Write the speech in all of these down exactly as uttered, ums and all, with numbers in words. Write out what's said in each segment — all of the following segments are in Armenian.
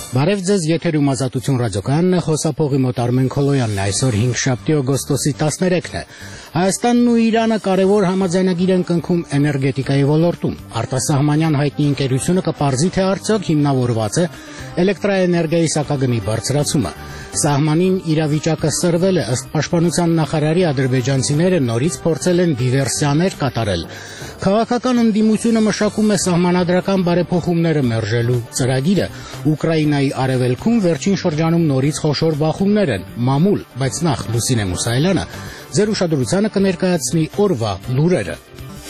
Բարև ձեզ, եթերում Ազատություն ռադիոկայանն է, խոսափողի մոտ Արմեն Քոլոյանն է, այսօր հինգշաբթի օգոստոսի տասներեքն է։ Հայաստանն ու Իրանը կարևոր համաձայնագիր են կնքում էներգետիկայի ոլորտում։ Արտասահմանյան հայտնի ընկերությունը կպարզի, թե արդյոք հիմնավորված է էլեկտրաէներգիայի սակագնի բարձրացումը։ Սահմանին իրավիճակը սրվել է, ըստ պաշտպանության նախարարի ադրբեջանցիները նորից փորձել են դիվերսիաներ կատարել։ Քաղաքական ընդդիմությունը մշակում է սահմանադրական բարեփոխումները մերժելու ծրագիրը։ Ուկրաինայի արևելքում վերջին շրջանում նորից խոշոր բախումներ են, մամուլ, բայց նախ Լուսինե Մուսայելյանը ձեր ուշադրությանը կներկայացնի օրվա լուրերը։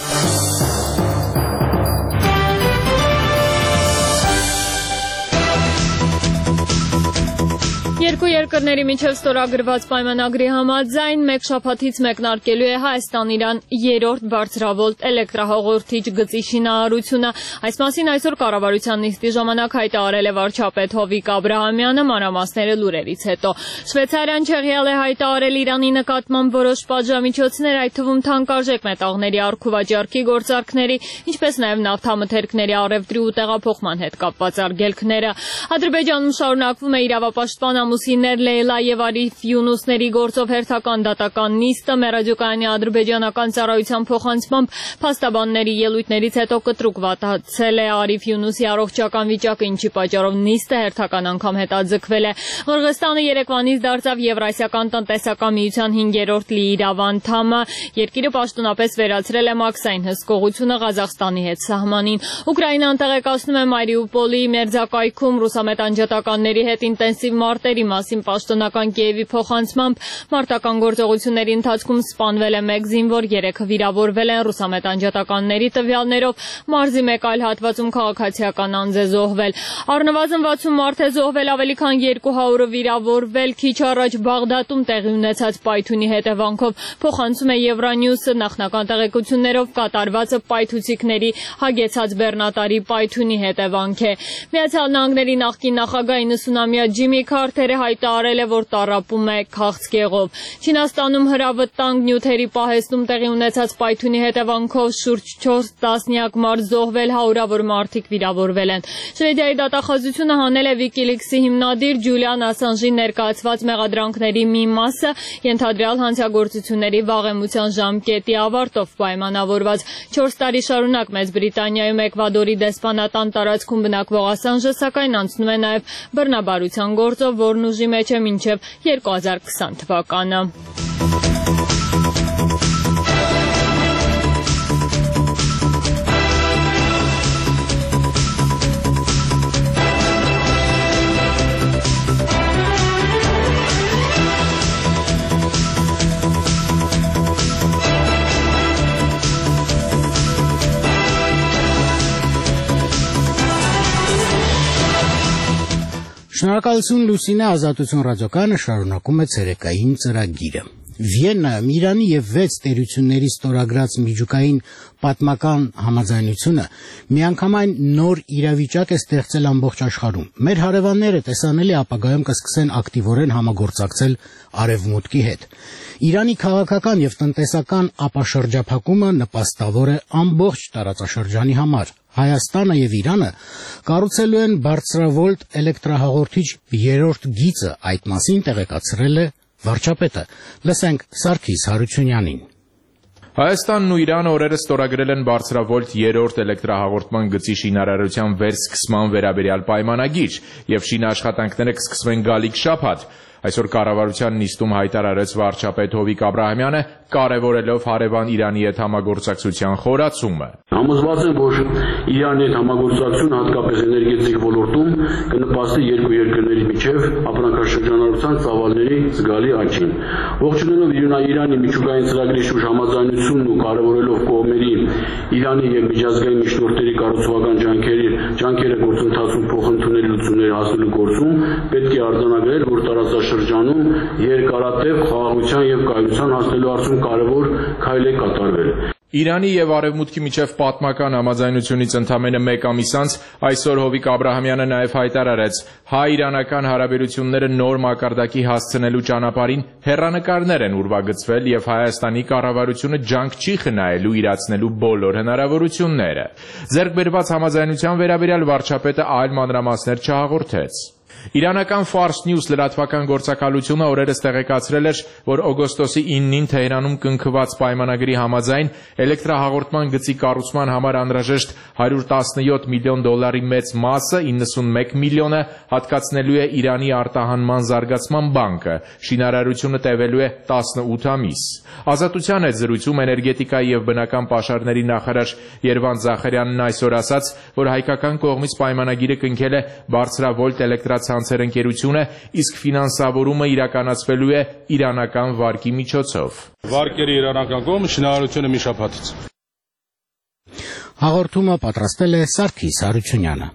Երկու երկրների միջև ստորագրված պայմանագրի համաձայն մեկ շաբաթից մեկնարկելու է Հայաստան-Իրան երրորդ բարձրավոլտ էլեկտրահաղորդիչ գծի շինարարությունը։ Այս մասին այսօր կառավարության նիստի ժամանակ հայտարարել է վարչապետ Հովիկ Աբրահամյանը, մանրամասները լուրերից հետո։ Շվեյցարիան չեղյալ է հայտարարել Իրանի նկատմամբ որոշ պատժամիջոցներ, այդ թվում թանկարժեք մետաղների առքուվաճառքի գործարքների, ինչպես նաև նավթամթերքների առևտրի ու տեղափոխման հետ կապված արգելքները։ Ադրբեջանում շարունակվում է իրավապաշտպան Ամուսիններ Լեյլա եւ Արիֆ Յունուսների գործով հերթական դատական նիստը Մերադյոկայանի ադրբեջանական ծառայության փոխանցմամբ փաստաբանների ելույթներից հետո կտրուկ վատացել է Արիֆ Յունուսի առողջական վիճակը, ինչի պատճառով նիստը հերթական անգամ հետաձգվել է։ Ղրղստանը երեկվանից դարձավ Եվրասիական տնտեսական միության հինգերորդ լիիրավ անդամը։ Երկիրը պաշտոնապես վերացրել է մաքսային հսկողությունը Ղազախստանի հետ սահմանին։ Ուկրաինան տեղեկացնում է Մարիուպոլի մերձակայքում ռուսամետ անջատականների հետ ինտենսիվ մարտերի մասին պաշտոնական Կիևի փոխանցմամբ մարտական գործողությունների ընթացքում սպանվել է մեկ զինվոր, երեքը վիրավորվել են ռուսամետ անջատականների տվյալներով, մարզի մեկ այլ հատվածում քաղաքացիական անձ է զոհվել։ Առնվազն վաթսուն մարդ է զոհվել, ավելի քան երկու հարյուրը վիրավորվել, քիչ առաջ Բաղդադում տեղի ունեցած պայթյունի հետևանքով, փոխանցում է Եվրանյուսը, նախնական տեղեկություններով կատարվածը պայթուցիկների հագեցած բեռնատարի պայթյունի հետևանք է։ Միացյալ Նահանգների նախկին նախագահ իննսունամյա Ջիմի Քարթերը հայտարարել է, որ տառապում է քաղցկեղով։ Չինաստանում հրավտանգ նյութերի պահեստում տեղի ունեցած պայթյունի հետևանքով շուրջ չորս տասնյակ մարդ զոհվել, հարյուրավոր մարդիկ վիրավորվել են։ Շվեդիայի դատախազությունը հանել է Wikileaks-ի հիմնադիր Ջուլիան Ասանժի ներկայացված մեղադրանքների մի մասը, ենթադրյալ հանցագործությունների վաղեմության ժամկետի ավարտով պայմանավորված։ Չորս տարի շարունակ Մեծ Բրիտանիայում Էկվադորի դեսպանատան տարածքում բնակվող Ասանժը սակայն անցնում է նաև բռնաբարության գործով, որն ուժի մեջ է մինչև երկու հազար քսան թվականը։ Շնորհակալություն Լուսինե, Ազատություն ռադիոկայանը շարունակում է ցերեկային ծրագիրը։ Վիեննայում Իրանի եւ վեց տերությունների ստորագրած միջուկային պատմական համաձայնությունը միանգամայն նոր իրավիճակ է ստեղծել ամբողջ աշխարհում։ Մեր հարևանները տեսանելի ապագայում կսկսեն ակտիվորեն համագործակցել Արևմուտքի հետ։ Իրանի քաղաքական եւ տնտեսական ապաշրջափակումը նպաստավոր է ամբողջ տարածաշրջանի համար։ Հայաստանը եւ Իրանը կառուցելու են բարձրավոլտ էլեկտրահաղորդիչ երրորդ գիծը, այդ մասին տեղեկացրել է վարչապետը։ Լսենք Սարգիս Հարությունյանին։ Հայաստանն ու Իրանը օրերս ստորագրել են բարձրավոլտ երրորդ էլեկտրահաղորդման գծի շինարարության վերսկսման վերաբերյալ պայմանագիր, եւ շինաշխատանքները կսկսվեն գալիք շաբաթ։ Այսօր կառավարության նիստում հայտարարեց վարչապետ Հովիկ Աբրահամյանը, կարևորելով հարևան Իրանի հետ համագործակցության խորացումը։ Համոզված եմ, որ Իրանի հետ համագործակցությունը հատկապես էներգետիկ ոլորտում կնպաստի երկու երկրների միջև ապրանքաշրջանառության ծավալների զգալի աճին։ Ողջունելով Իրանի միջուկային ծրագրի շուրջ համաձայնությունն ու կարևորելով կողմերի Իրանի եւ միջազգային միջնորդների կառուցողական ջանքերի ջանքերը գործընթացում փոխընդունելի լուծումներ հասնելու գործում պետք է արձանագրել, որ տարածաշրջանում երկարատև խաղաղության եւ կայունության հասնելու հարցում կարևոր քայլ է կատարվել։ Իրանի եւ Արևմուտքի միջև պատմական համաձայնությունից ընդամենը մեկ ամիս անց այսօր Հովիկ Աբրահամյանը նաեւ հայտարարեց հայ-իրանական հարաբերությունները նոր մակարդակի հասցնելու ճանապարհին հեռանկարներ են ուրվագծվել եւ Հայաստանի կառավարությունը ջանք չի խնայելու իրացնելու բոլոր հնարավորությունները։ Ձեռք բերված համաձայնության վերաբերյալ վարչապետը այլ մանրամասներ չհաղորդեց։ Իրանական Fars News լրատվական գործակալությունը օրերս տեղեկացրել էր, որ օգոստոսի իննին Թեհրանում կնքված պայմանագրի համաձայն էլեկտրահաղորդման գծի կառուցման համար անհրաժեշտ հարյուր տասնյոթ միլիոն դոլարի մեծ մասը, իննսունմեկ միլիոնը, հատկացնելու է Իրանի արտահանման զարգացման բանկը։ Շինարարությունը տևելու է տասնութ ամիս։ Ազատության հետ զրույցում էներգետիկայի և բնական պաշարների նախարար Երվանդ Զախարյանն այսօր ասաց, որ հայկական կողմից պայմանագիրը կնքել է բարձրավոլտ էլեկտրացանցեր ընկերությունը, իսկ ֆինանսավորումը իրականացվելու է իրանական վարկի միջոցով։ Վարկերի իրանական կողմը շինարարությունը մի շաբաթից։ Հաղորդումը պատրաստել է Սարգիս Հարությունյանը։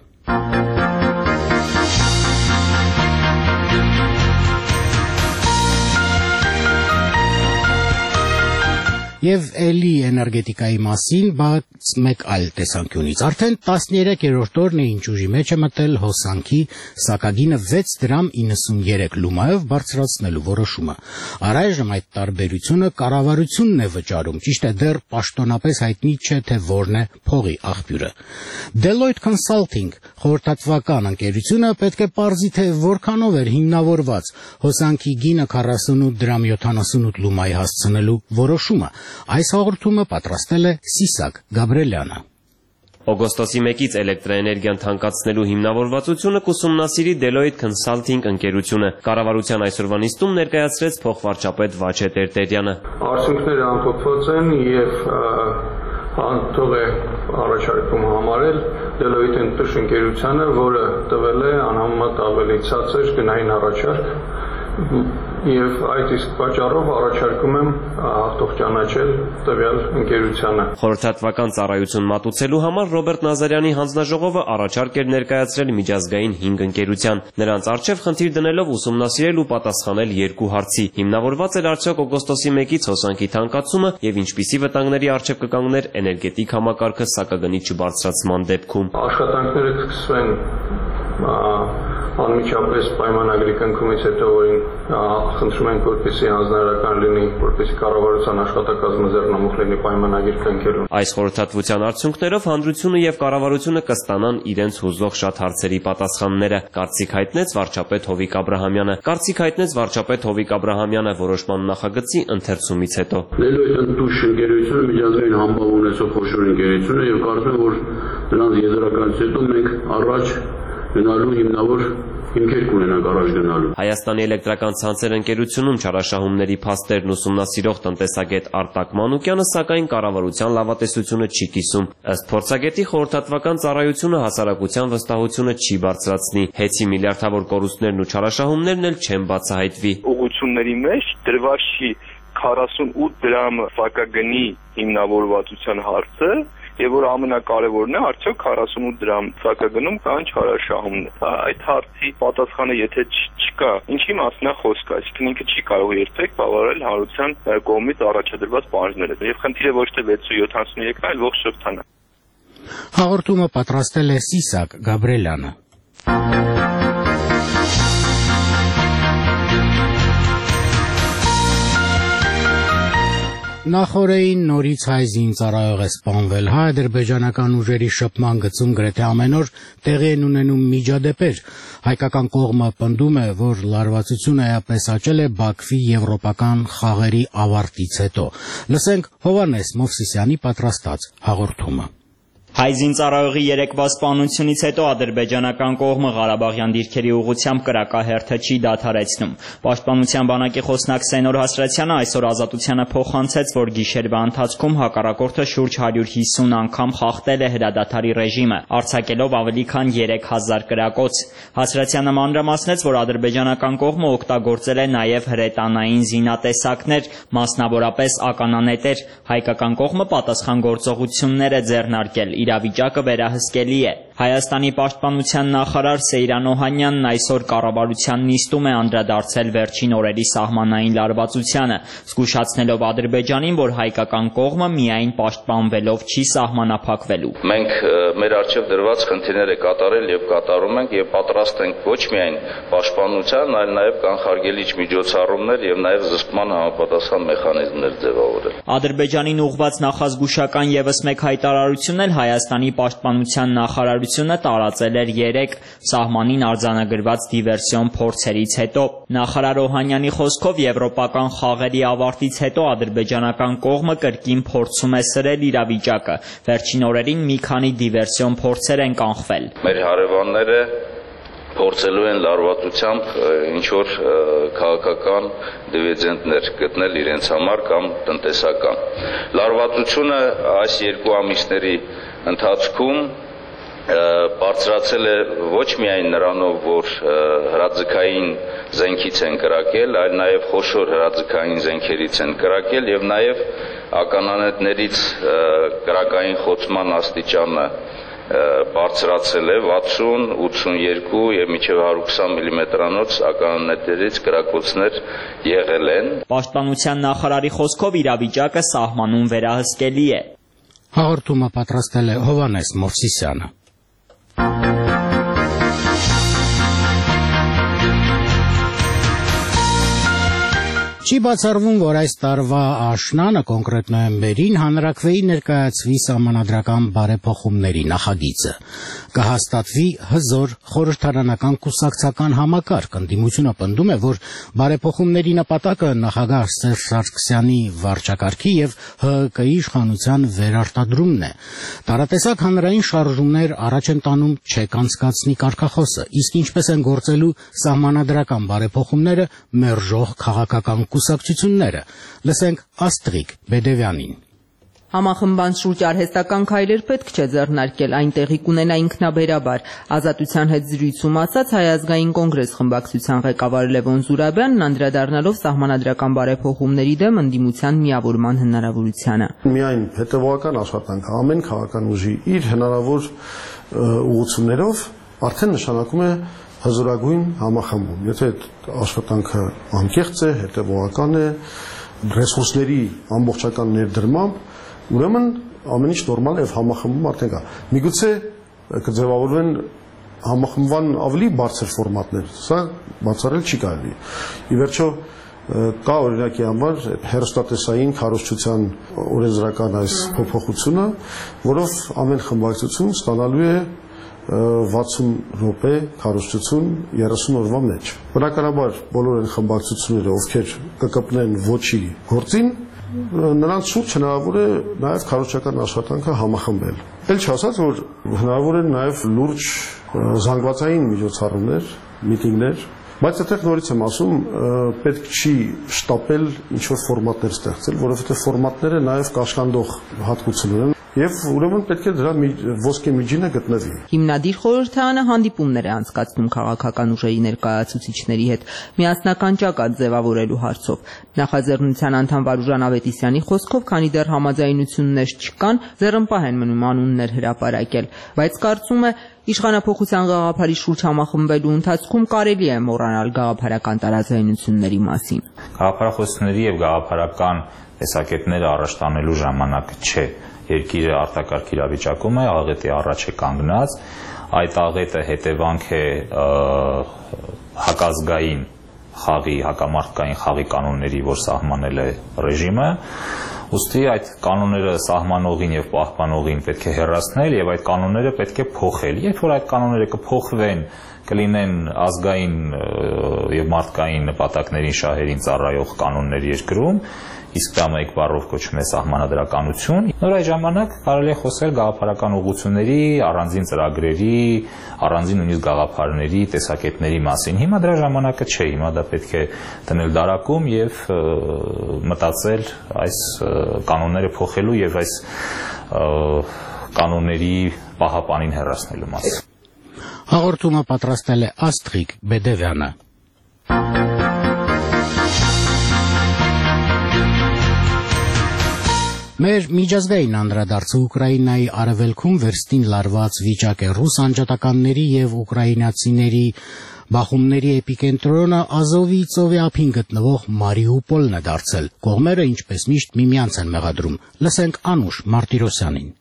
Եվ էլի էներգետիկայի մասին, բայց մեկ այլ տեսանկյունից։ Արդեն տասներեքերորդ օրն է ինչ ուժի մեջ է մտել հոսանքի սակագինը վեց դրամ իննսուներեք լումայով բարձրացնելու որոշումը։ Առայժմ այդ տարբերությունը կառավարությունն է վճարում, ճիշտ է, դեռ պաշտոնապես հայտնի չէ, թե որն է փողի աղբյուրը։ Deloitte Consulting խորհրդատվական ընկերությունը պետք է պարզի, թե որքանով էր հիմնավորված հոսանքի գինը քառասունութ դրամ յոթանասունութ լումայի հասցնելու որոշումը։ Այս հաղորդումը պատրաստել է Սիսակ Գաբրելյանը։ Օգոստոսի մեկից էլեկտրաէներգիան թանկացնելու հիմնավորվածությունը կուսումնասիրի Deloitte Consulting ընկերությունը։ Կառավարության այսօրվա նիստում ներկայացրեց փոխվարչապետ Վաչե Տերտերյանը։ Արդյունքները ամփոփված են եւ թող է առաջարկում համարել Deloitte ընտուշ ընկերությանը, որը տվել է անհամեմատ ավելի ցածր գնային առաջարկ Եվ այդ իսկ պատճառով առաջարկում եմ հաղթող ճանաչել տվյալ ընկերությանը։ Խորհրդատվական ծառայություն մատուցելու համար Ռոբերտ Նազարյանի հանձնաժողովը առաջարկ էր ներկայացրել միջազգային հինգ ընկերության։ Նրանց առջև խնդիր դնելով ուսումնասիրել ու պատասխանել երկու հարցի. հիմնավորված էր արդյոք օգոստոսի մեկից հոսանքի թանկացումը եւ ինչպիսի վտանգների առջև կկանգներ էներգետիկ համակարգը սակագնի չբարձրացման դեպքում։ Աշխատանքները կսկսվեն անմիջապես պայմանագրի կնքումից հետո, որին խնդրում ենք, որպեսզի հանձնարարական լինի, որպեսզի կառավարության աշխատակազմը ձեռնամուխ լինի պայմանագիր կնքելուն։ Այս խորհրդատվության արդյունքներով հանրությունը եւ կառավարությունը կստանան իրենց հուզող շատ հարցերի պատասխանները, կարծիք հայտնեց վարչապետ Հովիկ Աբրահամյանը։ Կարծիք հայտնեց վարչապետ Հովիկ Աբրահամյանը որոշման նախագծի ընթերցումից հետո։ Deloitte ընտուշ ընկերությունը միջազգային համբավ ունեցող խոշոր ընկերություն է եւ կարծում եմ, որ նրանց եզրականից հետո մենք առաջ գնալու հիմնավոր հիմքեր կունենանք առաջ գնալու։ Հայաստանի էլեկտրական ցանցեր ընկերությունում չարաշահումների փաստերն ուսումնասիրող տնտեսագետ Արտակ Մանուկյանը սակայն կառավարության լավատեսությունը չի կիսում։ Ըստ փորձագետի խորհրդատվական ծառայությունը հասարակության վստահությունը չի բարձրացնի։ Հեցի միլիարդավոր կորուստներն ու չարաշահումներն էլ չեն բացահայտվի։ Ուղղությունների մեջ դրված չի քառասունութ դրամ սակագնի հիմնավորվածության հարցը, եւ որ ամենակարևորն է, արդյոք քառասունութ դրամ սակագնում կան չարաշահումներ։ Այդ հարցի պատասխանը եթե չկա, ինչի մասն է խոսքը, այսինքն ինքը չի կարող երբեք բավարարել հանրության կողմից առաջադրված պահանջները։ Եվ խնդիրը ոչ թե վեց ու յոթանասունյոթն, այլ ողջ շղթան է։ Հաղորդումը պատրաստել է Սիսակ Գաբրելյանը։ Նախորդին նորից հայ զինծառայող է սպանվել։ Հայ-ադրբեջանական ուժերի շփման գծում գրեթե ամեն օր տեղի են ունենում միջադեպեր։ Հայկական կողմը պնդում է, որ լարվածությունը էապես աճել է Բաքվի եվրոպական խաղերի ավարտից հետո։ Լսենք Հովհաննես Մովսիսյանի պատրաստած հաղորդումը։ Հայ զինծառայողի երեկվա սպանությունից հետո ադրբեջանական կողմը Ղարաբաղյան դիրքերի ուղղությամբ կրակահերթը չի դադարեցնում։ Պաշտպանության բանակի խոսնակ Սենոր Հասրացյանը այսօր Ազատությանը փոխանցեց, որ գիշերվա ընթացքում հակառակորդը շուրջ հարյուր հիսուն անգամ խախտել է հրադադարի ռեժիմը, արձակելով ավելի քան երեք հազար կրակոց։ Հասրացյանը մանրամասնեց, որ ադրբեջանական կողմը օգտագործել է նաև հրետանային զինատեսակներ, մասնավորապես ականանետեր։ Հայկական կողմը պատասխան գործողություններ է ձեռնարկել։ Իրավիճակը վերահսկելի է։ Հայաստանի պաշտպանության նախարար Սեյրան Օհանյանն այսօր կառավարության նիստում է անդրադարձել վերջին օրերի սահմանային լարվածությանը, զգուշացնելով Ադրբեջանին, որ հայկական կողմը միայն պաշտպանվելով չի սահմանափակվելու։ Մենք մեր առջև դրված խնդիրները կատարել եւ կատարում ենք եւ պատրաստ ենք ոչ միայն պաշտպանության, այլ նաեւ կանխարգելիչ միջոցառումներ եւ նաեւ զսպման համապատասխան մեխանիզմներ ձևավորել։ Ադրբեջանին ուղղված նախազգուշական եւս մեկ հայտարարությունն էլ Հայաստանի պաշտպանության նախարարության նախարարությունը տարածել էր երեք սահմանին արձանագրված դիվերսիոն փորձերից հետո։ Նախարար Օհանյանի խոսքով եվրոպական խաղերի ավարտից հետո ադրբեջանական կողմը կրկին փորձում է սրել իրավիճակը։ Վերջին օրերին մի քանի դիվերսիոն փորձեր են կանխվել։ Մեր հարևանները փորձելու են լարվածությամբ ինչ-որ քաղաքական դիվիդենդներ գտնել իրենց համար կամ տնտեսական։ Լարվածությունը այս երկու ամիսների ընթացքում բարձրացել է ոչ միայն նրանով, որ հրաձգային զենքից են կրակել, այլ նաև խոշոր հրաձգային զենքերից են կրակել եւ նաև ականանետներից կրակային խոցման աստիճանը բարձրացել է վաթսուն, ութսունյոթ եւ մինչեւ հարյուր քսան միլիմետրանոց ականանետերից կրակոցներ եղել են։ Պաշտպանության նախարարի խոսքով իրավիճակը սահմանում վերահսկելի է։ Հաղորդումը պատրաստել է Հովանես Մովսիսյանը։ Չի բացառվում, որ այս տարվա աշնանը, կոնկրետ նոյեմբերին, հանրաքվեի ներկայացվի սահմանադրական բարեփոխումների նախագիծը։ Կհաստատվի հզոր խորհրդարանական կուսակցական համակարգ։ Ընդդիմությունը պնդում է, որ բարեփոխումների նպատակը նախագահ Սերժ Սարգսյանի վարչակարգի եւ Հ Հ Կ-ի իշխանության վերարտադրումն է։ Տարատեսակ հանրային շարժումներ առաջ են տանում չեք անցկացնի կարգախոսը, իսկ ինչպես են գործելու սահմանադրական բարեփոխումները մերժող քաղաքական կուսակցությունները։ Լսենք Աստրիկ Բեդևյանին։ Համախմբան շուրջ արհեստական քայլեր պետք չէ ձեռնարկել, այն տեղի կունենա ինքնաբերաբար։ Ազատության հետ զրույցում ասաց Հայ ազգային կոնգրես խմբակցության ղեկավար Լևոն Զուրաբյանն, անդրադառնալով սահմանադրական բարեփոխումների դեմ ընդդիմության միավորման հնարավորությանը։ Միայն հետևողական աշխատանք ամեն քաղաքական ուժի իր հնարավոր ուղղություններով արդեն նշանակում է հզորագույն համախմբում։ Եթե աշխատանքը անկեղծ է, հետևողական է, ռեսուրսների ամբողջական ներդրմամբ, ուրեմն ամեն ինչ նորմալ է եւ համախմբում արդեն կա։ Միգուցե կձևավորվեն համախմբման ավելի բարձր ֆորմատներ, սա բացառել չի կարելի։ Ի վերջո կա օրինակի համար հեռուստատեսային քարոզչության օրենսդրական այս փոփոխությունը, որով ամեն խմբակցություն ստանալու է վաթսուն րոպե քարոզչություն երեսուն օրվա մեջ։ Բնականաբար բոլոր այն խմբակցությունները, ովքեր կկպնեն ոչի գործին, նրանց շուրջ հնարավոր է նաև քարոզչական աշխատանքը համախմբել։ Էլ չասած, որ հնարավոր են նաև լուրջ զանգվածային միջոցառումներ, միտինգներ, բայց այդտեղ նորից եմ ասում, պետք չի շտապել ինչ-որ ֆորմատներ ստեղծել, որովհետև ֆորմատները նաև կաշկանդող հատկություն ունեն։ Եվ ուրեմն պետք է դրա ոսկե միջինը գտնվի։ Հիմնադիր խորհրդարանը հանդիպումներ է անցկացնում քաղաքական ուժերի ներկայացուցիչների հետ միասնական ճակատ ձևավորելու հարցով։ Նախաձեռնության անդամ Վարուժան Ավետիսյանի խոսքով, քանի դեռ համաձայնություններ չկան, ձեռնպահ են մնում անուններ հրապարակել, բայց կարծում է իշխանափոխության գաղափարի շուրջ համախմբելու ընթացքում կարելի է մոռանալ գաղափարական տարաձայնությունների մասին։ Գաղափարախոսությունների եւ գաղափարական տեսակետները առաջ տանելու ժամանակը չէ։ Երկիրը արտակարգ իրավիճակում է, աղետի առաջ է կանգնած, այդ աղետը հետևանք է հակազգային խաղի, հակամարտկային խաղի կանոնների, որ սահմանել է ռեժիմը, ուստի այդ կանոնները սահմանողին եւ պահպանողին պետք է հեռացնել եւ այդ կանոնները պետք է փոխել։ Երբ որ այդ կանոնները կփոխվեն, կլինեն ազգային եւ մարդկային նպատակներին շահերին ծառայող կանոններ երկրում, իսկ դա մեկ բառով կոչվում է սահմանադրականություն, նոր այդ ժամանակ կարելի է խոսել գաղափարական ուղղությունների, առանձին ծրագրերի, առանձին նույնիսկ գաղափարների, տեսակետների մասին։ Հիմա դրա ժամանակը չէ, հիմա դա պետք է դնել դարակում եւ մտածել այս կանոնները փոխելու եւ այս կանոնների պահապանին հեռացնելու մասին։ Հաղորդումը պատրաստել է Աստրիկ Բեդևյանը։ Մեր միջազգային անդրադարձը Ուկրաինայի արևելքում վերստին լարված վիճակ է։ Ռուս անջատականների եւ ուկրաինացիների բախումների էպիկենտրոնը Ազովի ծովի ափին գտնվող Մարիուպոլն է դարձել։ Կողմերը ինչպես միշտ միմյանց են մեղադրում։ Լսենք Անուշ Մարտիրոսյանին։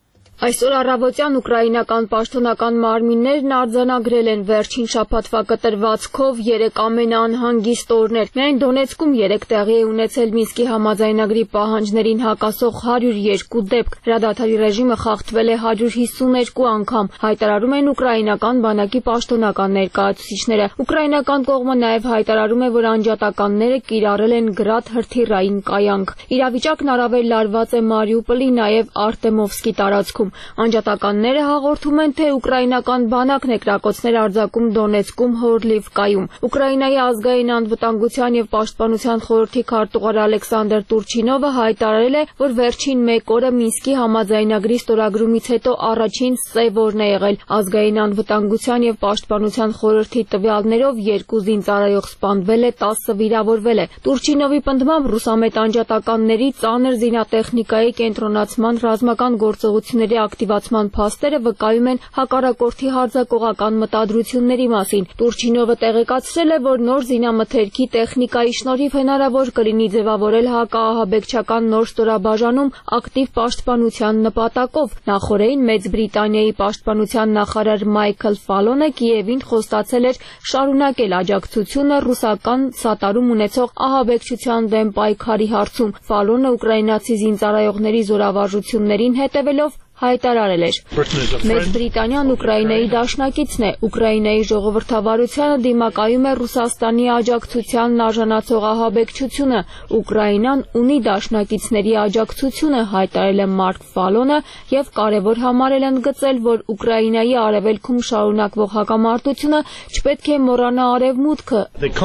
Այսօր առավոտյան ուկրաինական պաշտոնական մարմիններն արձանագրել են վերջին շաբաթվա կտրվածքով երեք ամենաանհանգիստ օրներ։ Միայն Դոնեցկում երեք տեղի է ունեցել Մինսկի համաձայնագրի պահանջներին հակասող հարյուր երկու դեպք։ Հրադադարի ռեժիմը խախտվել է հարյուր հիսուն երկու անգամ, հայտարարում են ուկրաինական բանակի պաշտոնական ներկայացուցիչները։ Ուկրաինական կողմը նաև հայտարարում է, որ անջատականները կիրառել են գրադ հրթիռային կայանք։ Իրավիճակն առավել լարված է Մարիուպոլի, նաև Արտեմովսկի տարածքում։ Անջատականները հաղորդում են, թե ուկրաինական բանակն է կրակոցներ արձակում Դոնեցկում, Հորլիվկայում։ Ուկրաինայի ազգային անվտանգության և պաշտպանության խորհրդի քարտուղար Ալեքսանդր Տուրչինովը հայտարարել է, որ վերջին մեկ օրը Մինսկի համաձայնագրի ստորագրումից հետո առաջին սև օրն է եղել։ Ազգային անվտանգության և պաշտպանության խորհրդի տվյալներով երկու զինծառայող սպանվել է, տասը վիրավորվել է։ Տուրչինովի պնդմամբ ռուսամետ անջատականների ծանր զինատեխնիկայի կենտրոնացման ռազմական գործողությունների ակտիվացման փաստերը վկայում են հակառակորդի հարձակողական մտադրությունների մասին։ Տուրչինովը տեղեկացրել է, որ նոր զինամթերքի տեխնիկայի շնորհիվ հնարավոր կլինի ձևավորել հակաահաբեկչական նոր ստորաբաժանում ակտիվ պաշտպանության նպատակով։ Նախորդին Մեծ Բրիտանիայի պաշտպանության նախարար Մայքլ Ֆալոնը Կիևին խոստացել էր շարունակել աջակցությունը ռուսական սատարում ունեցող ահաբեկչության դեմ պայքարի հարցում։ Ֆալոնը ուկրաինացի զինծառայողների զորավարժություններին հետևելով հայտարարել էր. Մեծ Բրիտանիան Ուկրաինայի դաշնակիցն է, Ուկրաինայի ժողովրդավարությանը դիմակայում է Ռուսաստանի աջակցությանն արժանացող ահաբեկչությունը, Ուկրաինան ունի դաշնակիցների աջակցությունը, հայտարարել է Մարկ Ֆալոնը և կարևոր համարել ընդգծել, որ Ուկրաինայի արևելքում շարունակվող հակամարտությունը չպետք է մոռանա արևմուտքը։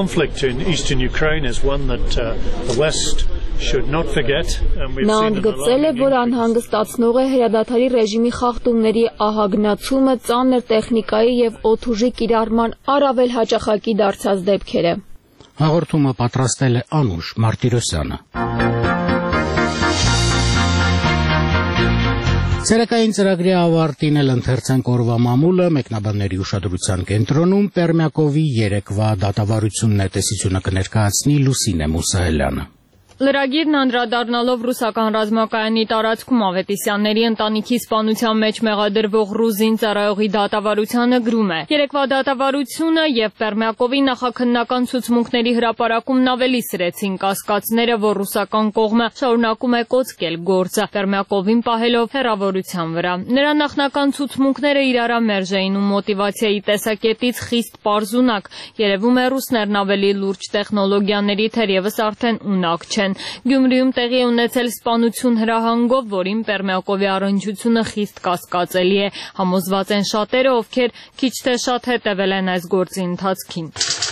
Նա ընդգծել է, որ անհանգստացնող է հրադադարի ռեժիմի խախտումների ահագնացումը, ծանր տեխնիկայի և օդուժի կիրառման առավել հաճախակի դարձած դեպքերը։ Հաղորդումը պատրաստել է Անուշ Մարտիրոսյանը։ Ցերեկային ծրագրի ավարտին էլ ընթերցանք օրվա մամուլը, մեկնաբանների ուշադրության կենտրոնում Պերմյակովի երեկվա դատավարությունն է, տեսությունը կներկայացնի Լուսինե Մուսահելյանը։ Լրագիրն անդրադառնալով ռուսական ռազմակայանի տարածքում Ավետիսյանների ընտանիքի սպանության մեջ մեղադրվող ռուս զինծառայողի դատավարությանը գրում է. Երեկվա դատավարությունը և Պերմյակովի նախաքննական ցուցմունքների հրապարակումն ավելի սրեցին կասկածները, որ ռուսական կողմը շարունակում է կոծկել գործը, Պերմյակովին պահելով հեռավորության վրա։ Նրա նախնական ցուցմունքները իրարամերժ էին ու մոտիվացիայի տեսակետից խիստ պարզունակ։ Երևում է ռուսներն ավելի լուրջ տեխնոլոգիաների թերևս արդեն ունակ չեն։ Գյումրիում տեղի ունեցել սպանություն հրահանգով, որին Պերմյակովի առնչությունը խիստ կասկածելի է, համոզված են շատերը, ովքեր քիչ թե շատ հետևել են այս գործի ընթացքին։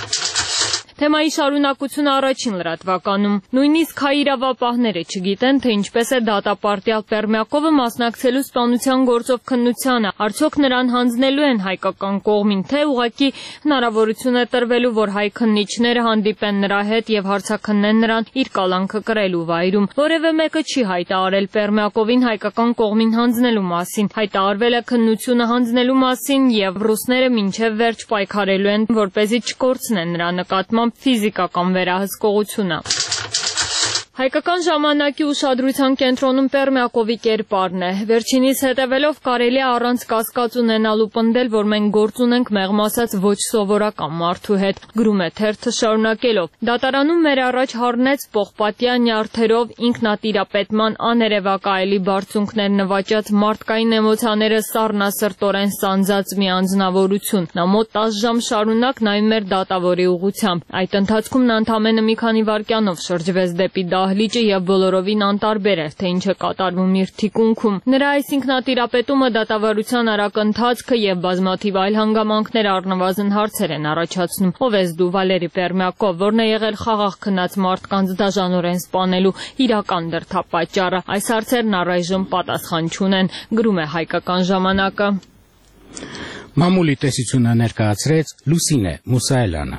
Թեմայի շարունակությունը առաջին լրատվականում։ Նույնիսկ հայ իրավապահները չգիտեն, թե ինչպես է դատապարտյալ Պերմյակովը մասնակցելու սպանության գործով քննությանը, արդյոք նրան հանձնելու են հայկական կողմին, թե ուղղակի հնարավորություն է տրվելու, որ հայ քննիչները հանդիպեն նրա հետ և հարցաքննեն նրան իր կալանքը կրելու վայրում։ Որևէ մեկը չի հայտարարել Պերմյակովին հայկական կողմին հանձնելու մասին։ Հայտարարվել է քննությունը հանձնելու մասին և ռուսները մինչև վերջ պայքարելու են, որպեսզի չկորցնեն նրա նկատմամբ ֆիզիկական վերահսկողությունը։ Հայկական ժամանակի ուշադրության կենտրոնում Պերմյակովի կերպարն է։ Վերջինիս հետևելով կարելի է առանց կասկած ունենալու պնդել, որ մենք գործ ունենք մեղմ ասած ոչ սովորական մարդու հետ, գրում է թերթը շարունակելով։ Դատարանում մեր առաջ հառնեց պողպատյա նյարդերով ինքնատիրապետման աներևակայելի բարձունքներ նվաճած մարդկային էմոցիաները սառնասրտորեն սանձած մի անձնավորություն։ Նա մոտ տասը ժամ շարունակ նայում էր դատավորի ուղղությամբ։ Այդ ընթացքում նա ընդամենը մի քանի վայրկյանով շրջվեց դեպի դահլիճը և բոլորովին անտարբեր էր, թե ինչ է կատարվում իր թիկունքում։ Նրա այս ինքնատիրապետումը դատավարության արագ ընթացքը և բազմաթիվ այլ հանգամանքներ առնվազն հարցեր են առաջացնում։ Ով ես դու, Վալերի Պերմյակով, որն է եղել խաղաղ քնած մարդկանց դաժանորեն սպանելու իրական դրդապատճառը։ Այս հարցերն առայժմ պատասխան չունեն, գրում է Հայկական ժամանակը։ Մամուլի տեսությունը ներկայացրեց Լուսինե Մուսահելյանը։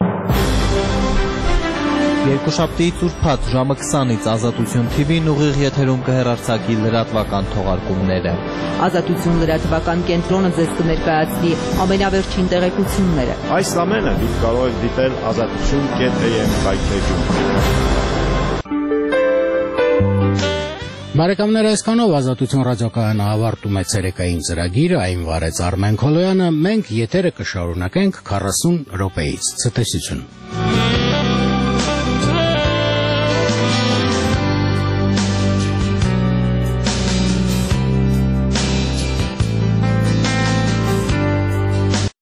Երկուշաբթի ծուրփաթ ժամը քսանից Ազատություն Թի Վին ուղիղ եթերում կհեռարձակի լրատվական թողարկումները։ Ազատություն լրատվական կենտրոնը ձեզ կներկայացնի ամենավերջին տեղեկությունները։ Այս ամենը դուք կարող եք դիտել ազատություն կետ էյ էմ կայքէջում։ Բարեկամներ, այսքանով Ազատություն ռադիոկայանը ավարտում է ցերեկային ծրագիրը, այն վարեց Արմեն Քոլոյանը, մենք եթերը կշարունակենք քառասուն րոպեից։ Ցտեսություն։